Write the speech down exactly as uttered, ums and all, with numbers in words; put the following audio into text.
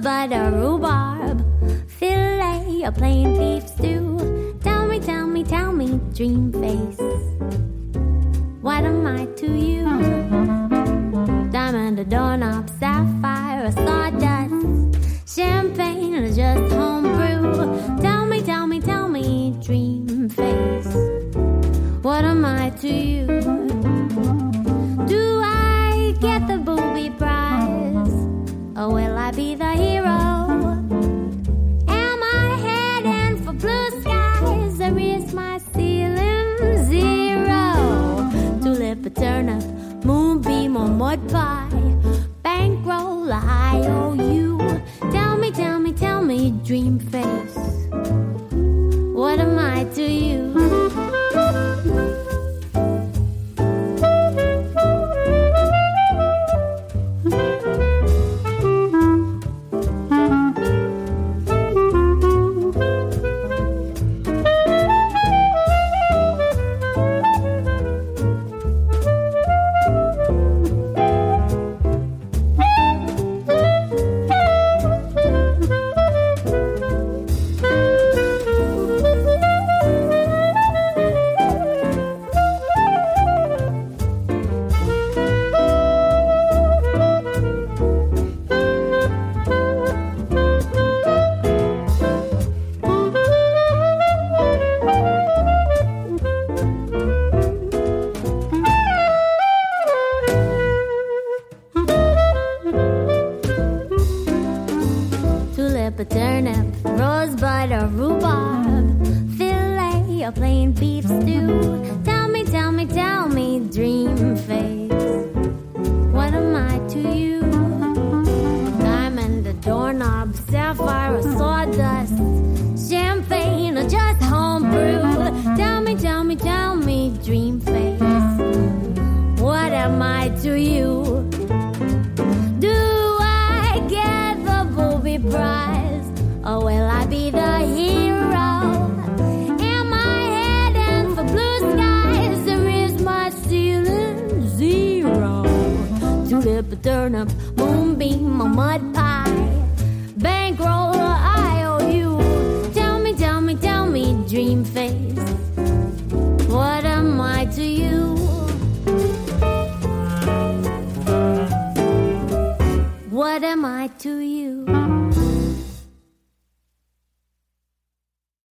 butter, rhubarb, filet, or plain beef stew. Tell me, tell me, tell me, dream face, what am I to you? Diamond, a doorknob, sapphire, or sawdust, champagne, or just homebrew. Tell me, tell me, tell me, dream face, what am I to you? Do I get the booby prize, or will I be the hero? Am I heading for blue skies, or is my ceiling zero? Tulip, a turnip, moonbeam, or mud pie, bankroll, or I O U. Tell me, tell me, tell me, dream face, what am I to you? A turnip, rosebud, or rhubarb, filet, or plain beef stew. Tell me, tell me, tell me, dream face, what am I to you? Diamond, a doorknob, sapphire, or sawdust, champagne, or just homebrew. Tell me, tell me, tell me, dream face, what am I to you? Do I get the booby prize, or will I be the hero? Am I heading for blue skies, or is my ceiling zero? Tulip, a turnip, moonbeam, a mud pie,